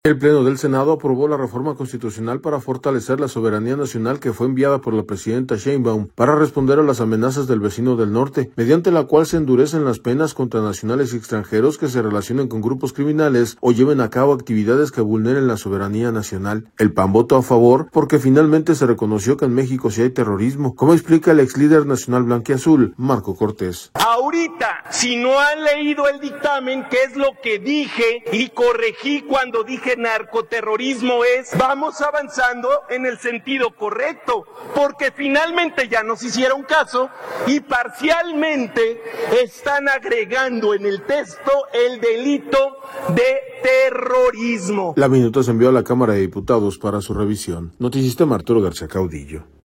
El Pleno del Senado aprobó la reforma constitucional para fortalecer la soberanía nacional que fue enviada por la presidenta Sheinbaum para responder a las amenazas del vecino del norte, mediante la cual se endurecen las penas contra nacionales y extranjeros que se relacionen con grupos criminales o lleven a cabo actividades que vulneren la soberanía nacional. El PAN votó a favor porque finalmente se reconoció que en México sí hay terrorismo, como explica el ex líder nacional blanquiazul, Marco Cortés. Ahorita, si no han leído el dictamen, que es lo que dije y corregí cuando dije narcoterrorismo, vamos avanzando en el sentido correcto, porque finalmente ya nos hicieron caso y parcialmente están agregando en el texto el delito de terrorismo. La minuta se envió a la Cámara de Diputados para su revisión. Noticista Arturo García Caudillo.